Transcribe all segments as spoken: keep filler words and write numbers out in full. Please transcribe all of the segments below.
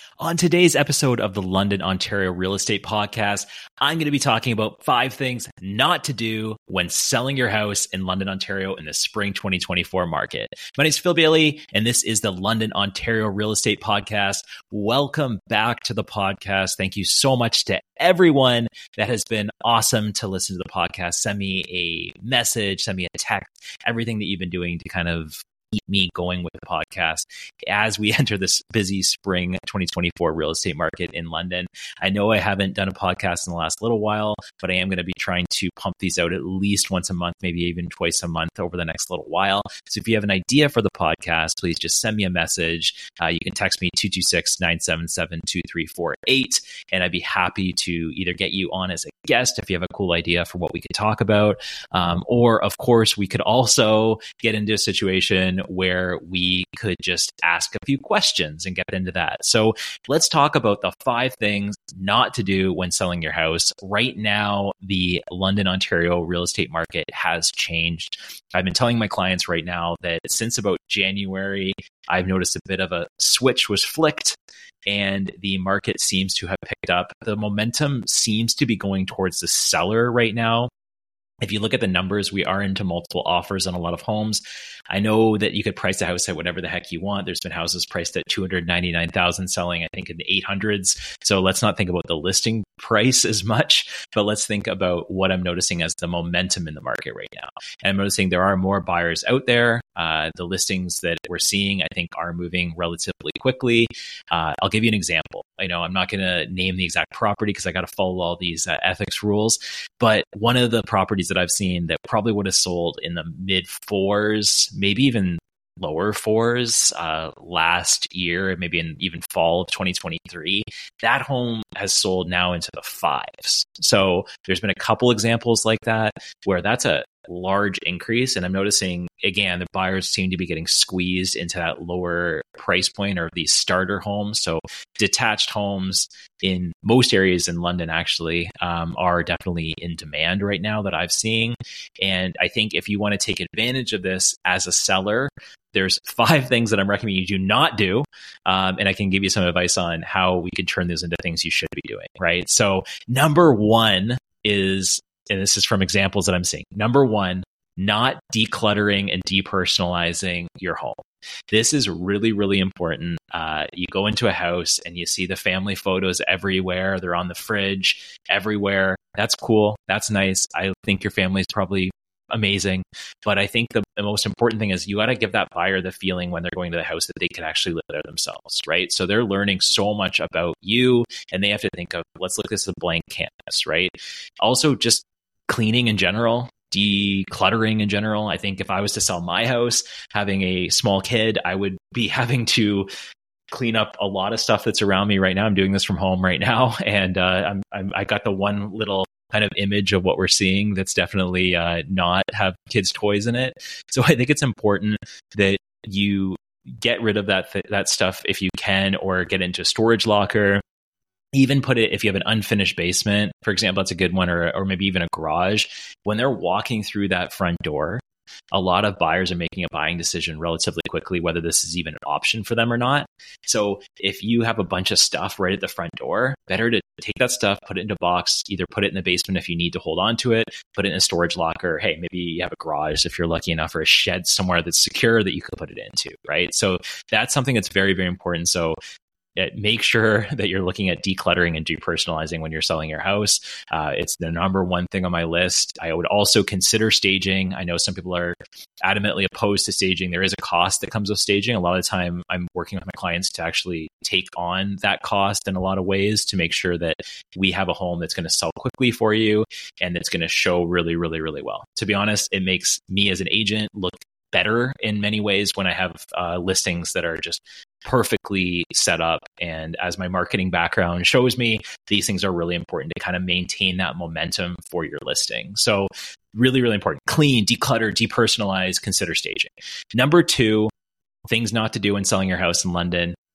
On today's episode of the London, Ontario Real Estate Podcast, I'm going to be talking about five things not to do when selling your house in London, Ontario in the spring twenty twenty-four market. My name is Phil Bailey, and this is the London, Ontario Real Estate Podcast. Welcome back to the podcast. Thank you so much to everyone that has been awesome to listen to the podcast. Send me a message, send me a text, everything that you've been doing to kind of keep me going with the podcast as we enter this busy spring twenty twenty-four real estate market in London. I know I haven't done a podcast in the last little while, but I am going to be trying to pump these out at least once a month, maybe even twice a month over the next little while. So if you have an idea for the podcast, please just send me a message. Uh, you can text me two two six, nine seven seven, two three four eight, and I'd be happy to either get you on as a guest if you have a cool idea for what we could talk about. Um, or of course, we could also get into a situation where we could just ask a few questions and get into that. So let's talk about the five things not to do when selling your house. Right now, the London, Ontario real estate market has changed. I've been telling my clients right now that since about January, I've noticed a bit of a switch was flicked and the market seems to have picked up. The momentum seems to be going towards the seller right now. If you look at the numbers, we are into multiple offers on a lot of homes. I know that you could price a house at whatever the heck you want. There's been houses priced at two hundred ninety-nine thousand dollars selling, I think, in the eight hundreds. So let's not think about the listing price as much, but let's think about what I'm noticing as the momentum in the market right now. And I'm noticing there are more buyers out there. Uh, the listings that we're seeing, I think, are moving relatively quickly. Uh, I'll give you an example. I know I'm not going to name the exact property because I got to follow all these uh, ethics rules, but one of the properties that I've seen that probably would have sold in the mid fours, maybe even lower fours uh, last year, maybe in even fall of twenty twenty-three, that home has sold now into the fives. So there's been a couple examples like that where that's a large increase. And I'm noticing, again, the buyers seem to be getting squeezed into that lower price point or these starter homes. So detached homes in most areas in London actually um, are definitely in demand right now that I've seen. And I think if you want to take advantage of this as a seller, there's five things that I'm recommending you do not do. Um, and I can give you some advice on how we can turn those into things you should be doing, right? So number one is, and this is from examples that I'm seeing, number one, not decluttering and depersonalizing your home. This is really, really important. Uh, you go into a house and you see the family photos everywhere. They're on the fridge everywhere. That's cool. That's nice. I think your family is probably amazing. But I think the, the most important thing is you got to give that buyer the feeling when they're going to the house that they can actually live there themselves, right? So they're learning so much about you and they have to think of, let's look at this as a blank canvas, right? Also, just cleaning in general, decluttering in general. I think if I was to sell my house, having a small kid, I would be having to clean up a lot of stuff that's around me right now. I'm doing this from home right now. And uh, I'm, I'm, I got the one little kind of image of what we're seeing that's definitely uh, not have kids' toys in it. So I think it's important that you get rid of that th- that stuff if you can, or get into a storage locker. Even put it, if you have an unfinished basement, for example, that's a good one, or or maybe even a garage. When they're walking through that front door, a lot of buyers are making a buying decision relatively quickly, whether this is even an option for them or not. So if you have a bunch of stuff right at the front door, better to take that stuff, put it into a box, either put it in the basement if you need to hold on to it, put it in a storage locker. Hey, maybe you have a garage if you're lucky enough, or a shed somewhere that's secure that you could put it into, right? So that's something that's very, very important. So make sure that you're looking at decluttering and depersonalizing when you're selling your house. Uh, it's the number one thing on my list. I would also consider staging. I know some people are adamantly opposed to staging. There is a cost that comes with staging. A lot of the time, I'm working with my clients to actually take on that cost in a lot of ways to make sure that we have a home that's going to sell quickly for you and that's going to show really, really, really well. To be honest, it makes me as an agent look better in many ways when I have uh, listings that are just perfectly set up. And as my marketing background shows me, these things are really important to kind of maintain that momentum for your listing. So really, really important. Clean, declutter, depersonalize, consider staging. Number two, things not to do when selling your house in London.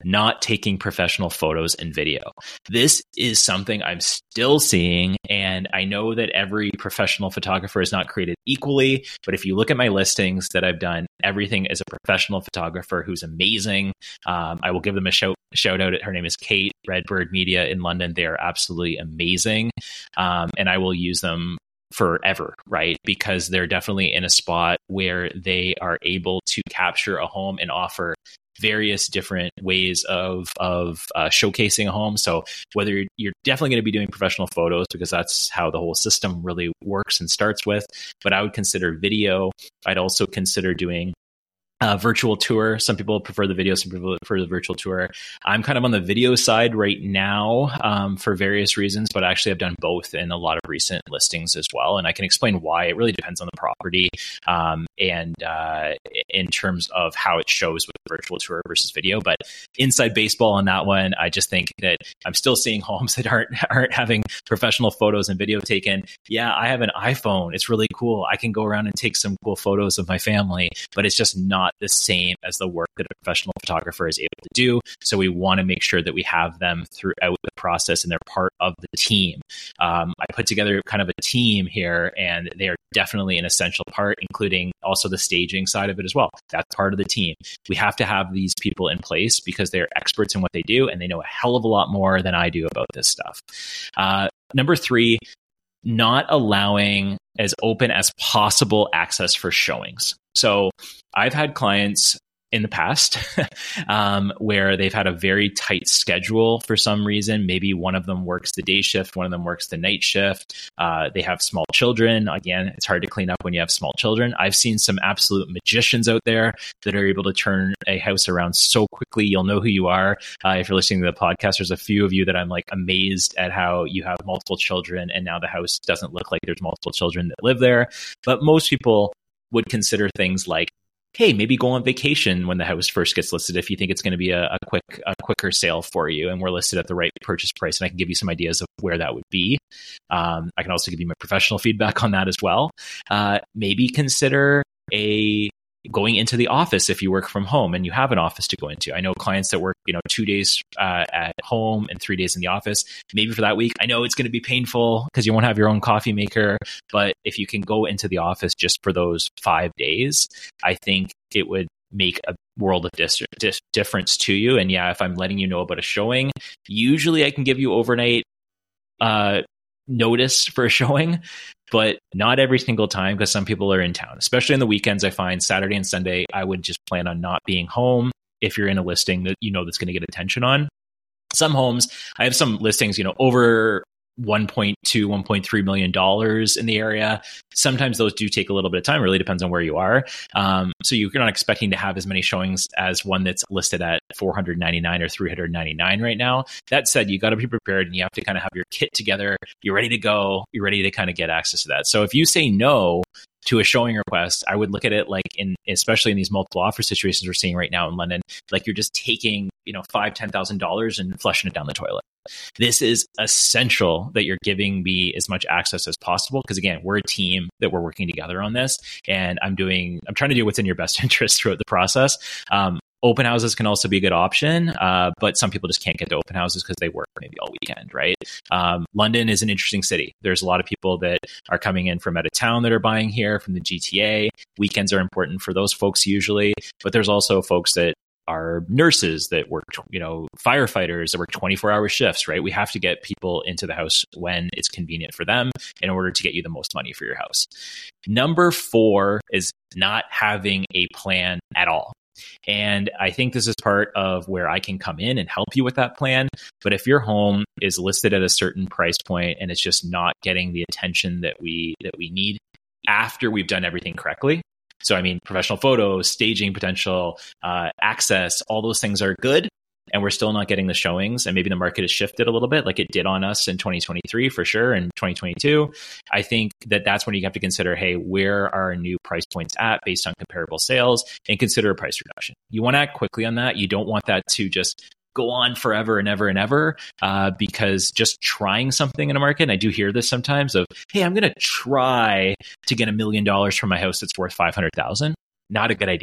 not taking professional photos and video. This is something I'm still seeing. And I know that every professional photographer is not created equally. But if you look at my listings that I've done, everything is a professional photographer who's amazing. Um, I will give them a shout, shout out. Her name is Kate, Redbird Media in London. They are absolutely amazing. Um, and I will use them forever, right? Because they're definitely in a spot where they are able to capture a home and offer various different ways of of uh, showcasing a home. So whether you're, you're definitely going to be doing professional photos, because that's how the whole system really works and starts with, but I would consider video. I'd also consider doing Uh, virtual tour. Some people prefer the video, some people prefer the virtual tour. I'm kind of on the video side right now um, for various reasons, but actually I've done both in a lot of recent listings as well. And I can explain why. It really depends on the property um, and uh, in terms of how it shows with virtual tour versus video. But inside baseball on that one, I just think that I'm still seeing homes that aren't aren't having professional photos and video taken. Yeah, I have an iPhone. It's really cool. I can go around and take some cool photos of my family, but it's just not the same as the work that a professional photographer is able to do. So we want to make sure that we have them throughout the process and they're part of the team. Um, I put together kind of a team here, and they are definitely an essential part, including also the staging side of it as well. That's part of the team. We have to have these people in place because they're experts in what they do, and they know a hell of a lot more than I do about this stuff. Uh, number three, not allowing as open as possible access for showings. So I've had clients in the past um, where they've had a very tight schedule for some reason. Maybe one of them works the day shift, one of them works the night shift. Uh, they have small children. Again, it's hard to clean up when you have small children. I've seen some absolute magicians out there that are able to turn a house around so quickly. You'll know who you are. Uh, if you're listening to the podcast, there's a few of you that I'm like amazed at how you have multiple children and now the house doesn't look like there's multiple children that live there. But most people would consider things like, hey, maybe go on vacation when the house first gets listed if you think it's going to be a, a quick, a quicker sale for you, and we're listed at the right purchase price. And I can give you some ideas of where that would be. Um, I can also give you my professional feedback on that as well. Uh, maybe consider a going into the office if you work from home and you have an office to go into. I know clients that work, you know, two days uh, at home and three days in the office. Maybe for that week, I know it's going to be painful because you won't have your own coffee maker. But if you can go into the office just for those five days, I think it would make a world of dis- dis- difference to you. And yeah, if I'm letting you know about a showing, usually I can give you overnight uh, notice for a showing, but not every single time because some people are in town, especially on the weekends. I find Saturday and Sunday, I would just plan on not being home if you're in a listing that you know that's going to get attention on. Some homes, I have some listings, you know, over one point two, one point three million dollars in the area. Sometimes those do take a little bit of time. It really depends on where you are. Um, so you're not expecting to have as many showings as one that's listed at four hundred ninety-nine or three hundred ninety-nine right now. That said, you got to be prepared and you have to kind of have your kit together. You're ready to go. You're ready to kind of get access to that. So if you say no to a showing request, I would look at it like in, especially in these multiple offer situations we're seeing right now in London, like you're just taking, you know, five, ten thousand dollars and flushing it down the toilet. This is essential that you're giving me as much access as possible. Because again, we're a team that we're working together on this, and I'm doing, I'm trying to do what's in your best interest throughout the process. Um, Open houses can also be a good option, uh, but some people just can't get to open houses because they work maybe all weekend, right? Um, London is an interesting city. There's a lot of people that are coming in from out of town that are buying here from the G T A. Weekends are important for those folks usually, but there's also folks that are nurses that work, you know, firefighters that work twenty-four hour shifts, right? We have to get people into the house when it's convenient for them in order to get you the most money for your house. Number four is not having a plan at all. And I think this is part of where I can come in and help you with that plan. But if your home is listed at a certain price point and it's just not getting the attention that we that we need after we've done everything correctly. So, I mean, professional photos, staging potential, uh, access, all those things are good. And we're still not getting the showings. And maybe the market has shifted a little bit like it did on us in twenty twenty-three for sure, and twenty twenty-two. I think that that's when you have to consider, hey, where are our new price points at based on comparable sales, and consider a price reduction. You want to act quickly on that. You don't want that to just go on forever and ever and ever, uh, because just trying something in a market, and I do hear this sometimes of, hey, I'm going to try to get a million dollars from my house that's worth five hundred thousand. Not a good idea.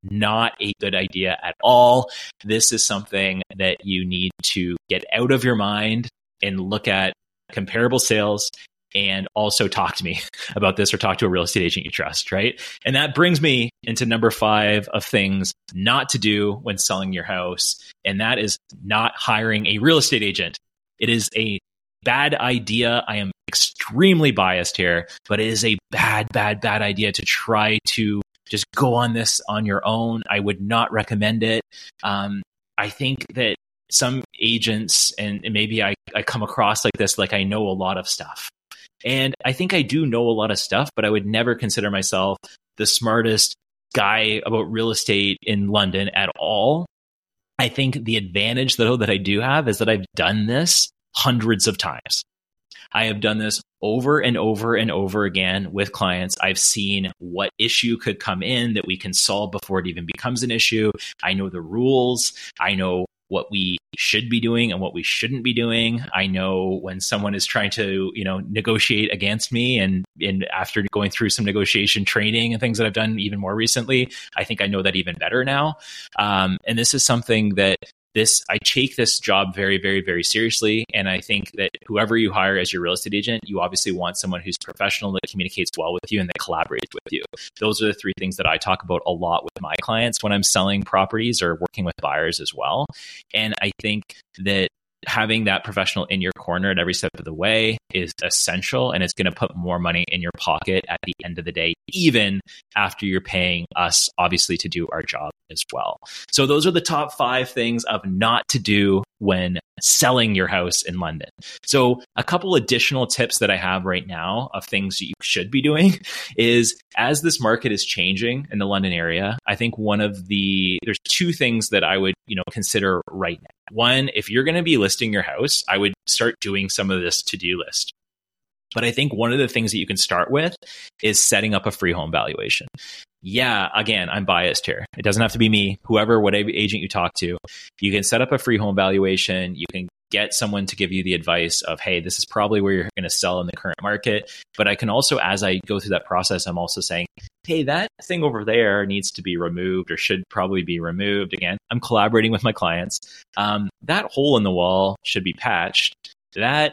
not a good idea at all. This is something that you need to get out of your mind and look at comparable sales and also talk to me about this, or talk to a real estate agent you trust, right? And that brings me into number five of things not to do when selling your house. And that is not hiring a real estate agent. It is a bad idea. I am extremely biased here, but it is a bad, bad, bad idea to try to just go on this on your own. I would not recommend it. Um, I think that some agents, and maybe I, I come across like this, like I know a lot of stuff. And I think I do know a lot of stuff, but I would never consider myself the smartest guy about real estate in London at all. I think the advantage, though, that I do have is that I've done this hundreds of times. I have done this over and over and over again with clients. I've seen what issue could come in that we can solve before it even becomes an issue. I know the rules. I know what we should be doing and what we shouldn't be doing. I know when someone is trying to, you know, negotiate against me, and, and after going through some negotiation training and things that I've done even more recently, I think I know that even better now. Um, and this is something that this, I take this job very, very, very seriously. And I think that whoever you hire as your real estate agent, you obviously want someone who's professional, that communicates well with you and that collaborates with you. Those are the three things that I talk about a lot with my clients when I'm selling properties or working with buyers as well. And I think that having that professional in your corner at every step of the way is essential, and it's going to put more money in your pocket at the end of the day, even after you're paying us, obviously, to do our job as well. So those are the top five things of not to do when selling your house in London. So a couple additional tips that I have right now of things that you should be doing is, as this market is changing in the London area, I think one of the, there's two things that I would, you know, consider right now. One, if you're going to be listing your house, I would start doing some of this to-do list. But I think one of the things that you can start with is setting up a free home valuation. Yeah, again, I'm biased here. It doesn't have to be me, whoever, whatever agent you talk to. You can set up a free home valuation. You can get someone to give you the advice of, hey, this is probably where you're going to sell in the current market. But I can also, as I go through that process, I'm also saying, hey, that thing over there needs to be removed or should probably be removed. Again, I'm collaborating with my clients. Um, that hole in the wall should be patched. That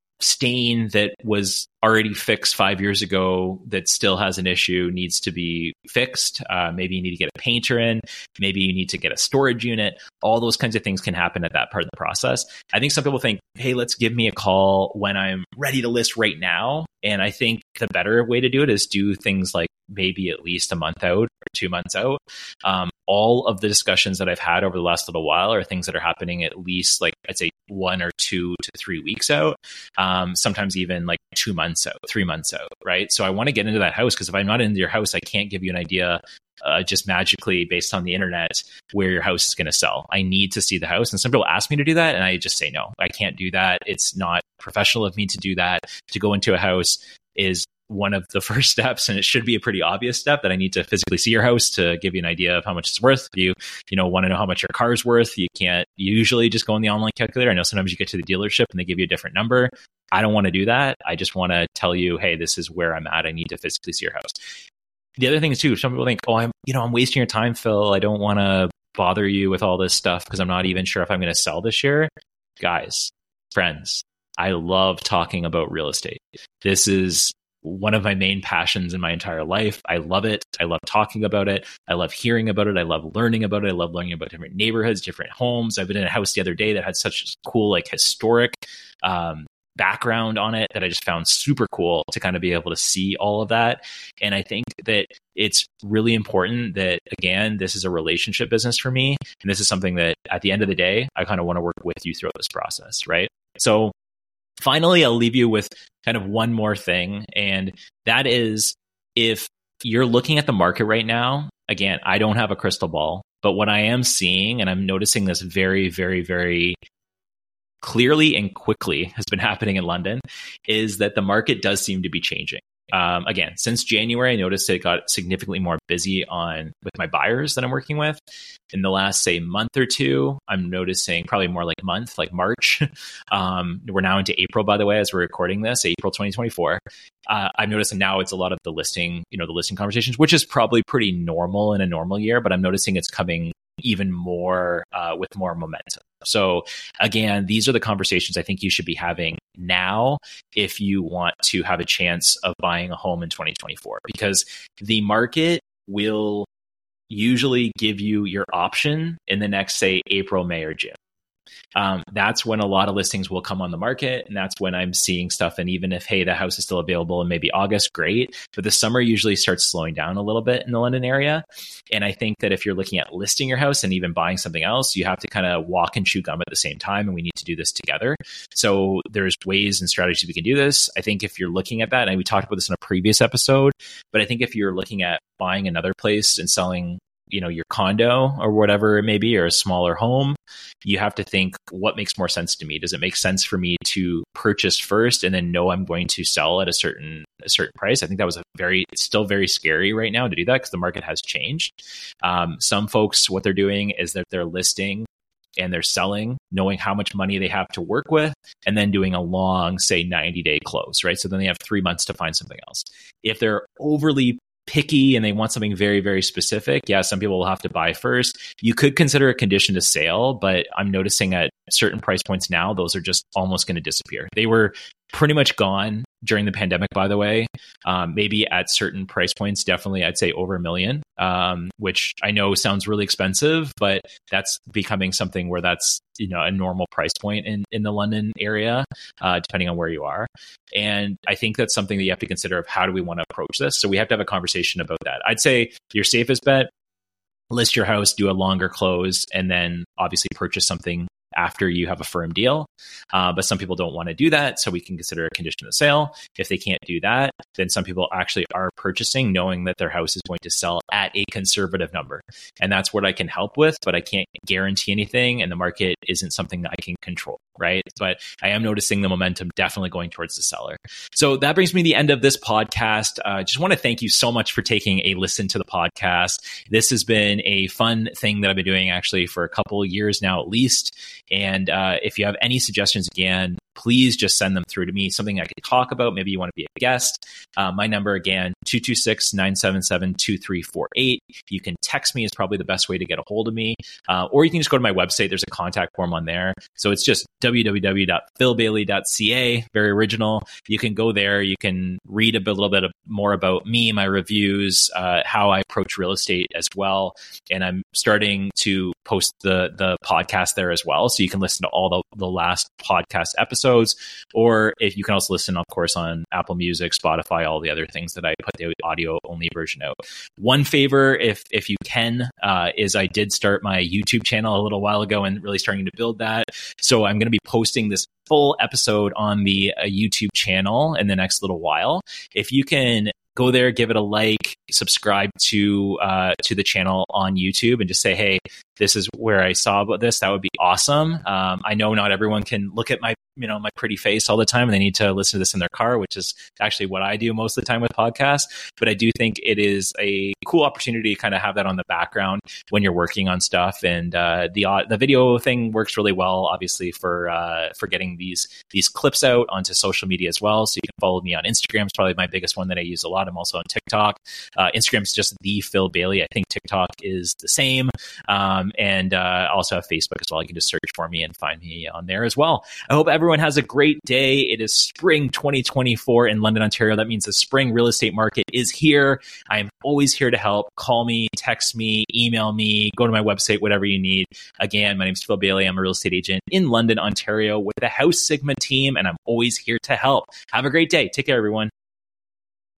stain that was already fixed five years ago that still has an issue needs to be fixed. Uh, maybe you need to get a painter in. Maybe you need to get a storage unit. All those kinds of things can happen at that part of the process. I think some people think, hey, let's give me a call when I'm ready to list right now. And I think the better way to do it is do things like maybe at least a month out or two months out. Um, all of the discussions that I've had over the last little while are things that are happening at least, like, I'd say one or two to three weeks out. Um, sometimes even like two months out, three months out, right? So I want to get into that house, because if I'm not into your house, I can't give you an idea uh, just magically based on the internet where your house is going to sell. I need to see the house. And some people ask me to do that, and I just say, no, I can't do that. It's not professional of me to do that. To go into a house is one of the first steps, and it should be a pretty obvious step, that I need to physically see your house to give you an idea of how much it's worth. You, you know, want to know how much your car is worth. You can't usually just go on the online calculator. I know sometimes you get to the dealership and they give you a different number. I don't want to do that. I just want to tell you, hey, this is where I'm at. I need to physically see your house. The other thing is too, some people think, oh, I'm, you know, I'm wasting your time, Phil. I don't want to bother you with all this stuff because I'm not even sure if I'm going to sell this year. Guys, friends, I love talking about real estate. This is one of my main passions in my entire life. I love it. I love talking about it. I love hearing about it. I love learning about it. I love learning about different neighborhoods, different homes. I've been in a house the other day that had such cool, like, historic um, background on it that I just found super cool to kind of be able to see all of that. And I think that it's really important that, again, this is a relationship business for me. And this is something that at the end of the day, I kind of want to work with you throughout this process, right? So finally, I'll leave you with kind of one more thing. And that is, if you're looking at the market right now, again, I don't have a crystal ball, but what I am seeing, and I'm noticing this very, very, very clearly and quickly has been happening in London, is that the market does seem to be changing. Um, again, since January, I noticed it got significantly more busy on with my buyers that I'm working with. In the last, say, month or two, I'm noticing probably more like month, like March. Um, we're now into April, by the way, as we're recording this, April twenty twenty-four. Uh, I'm noticing now it's a lot of the listing, you know, the listing conversations, which is probably pretty normal in a normal year, but I'm noticing it's coming even more uh, with more momentum. So again, these are the conversations I think you should be having now if you want to have a chance of buying a home in twenty twenty-four, because the market will usually give you your option in the next, say, April, May, or June. Um, that's when a lot of listings will come on the market. And that's when I'm seeing stuff. And even if, hey, the house is still available in maybe August, great. But the summer usually starts slowing down a little bit in the London area. And I think that if you're looking at listing your house and even buying something else, you have to kind of walk and chew gum at the same time. And we need to do this together. So there's ways and strategies we can do this. I think if you're looking at that, and we talked about this in a previous episode, but I think if you're looking at buying another place and selling, you know, your condo or whatever it may be, or a smaller home, you have to think, what makes more sense to me? Does it make sense for me to purchase first and then know I'm going to sell at a certain a certain price? I think that was a very, it's still very scary right now to do that because the market has changed. Um, some folks, what they're doing is that they're listing and they're selling, knowing how much money they have to work with, and then doing a long, say, ninety day close, right? So then they have three months to find something else. If they're overly picky and they want something very, very specific, yeah, some people will have to buy first. You could consider a condition to sale, but I'm noticing at certain price points now, those are just almost going to disappear. They were pretty much gone during the pandemic, by the way. Um, maybe at certain price points, definitely, I'd say over a million, um, which I know sounds really expensive, but that's becoming something where that's, you know, a normal price point in, in the London area, uh, depending on where you are. And I think that's something that you have to consider of how do we want to approach this. So we have to have a conversation about that. I'd say your safest bet, list your house, do a longer close, and then obviously purchase something after you have a firm deal. Uh, but some people don't want to do that. So we can consider a condition of sale. If they can't do that, then some people actually are purchasing knowing that their house is going to sell at a conservative number. And that's what I can help with, but I can't guarantee anything. And the market isn't something that I can control, right? But I am noticing the momentum definitely going towards the seller. So that brings me to the end of this podcast. I uh, just want to thank you so much for taking a listen to the podcast. This has been a fun thing that I've been doing actually for a couple of years now, at least. And uh, if you have any suggestions, again, please just send them through to me, something I could talk about. Maybe you want to be a guest. Uh, my number, again, two two six, nine seven seven, two three four eight. You can text me is probably the best way to get a hold of me. Uh, or you can just go to my website. There's a contact form on there. So it's just w w w dot phil bailey dot c a. Very original. You can go there. You can read a bit, little bit of, more about me, my reviews, uh, how I approach real estate as well. And I'm starting to post the, the podcast there as well. So you can listen to all the, the last podcast episodes, or if you can also listen, of course, on Apple Music, Spotify, all the other things that I put the audio only version out. One favor, if if you can, uh, is I did start my YouTube channel a little while ago and really starting to build that. So I'm going to be posting this full episode on the uh, YouTube channel in the next little while. If you can go there, give it a like, subscribe to uh, to the channel on YouTube, and just say, hey, this is where I saw about this. That would be awesome. Um, I know not everyone can look at my, you know, my pretty face all the time, and they need to listen to this in their car, which is actually what I do most of the time with podcasts. But I do think it is a cool opportunity to kind of have that on the background when you're working on stuff. And uh, the uh, the video thing works really well, obviously, for uh, for getting these these clips out onto social media as well. So you can follow me on Instagram. It's probably my biggest one that I use a lot. I'm also on TikTok. Uh, Instagram is just the Phil Bailey. I think TikTok is the same. Um, and uh, also have Facebook as well. You can just search for me and find me on there as well. I hope everyone has a great day. It is spring twenty twenty-four in London, Ontario. That means the spring real estate market is here. I am always here to help. Call me, text me, email me, go to my website, whatever you need. Again, my name is Phil Bailey. I'm a real estate agent in London, Ontario with the House Sigma team, and I'm always here to help. Have a great day. Take care, everyone.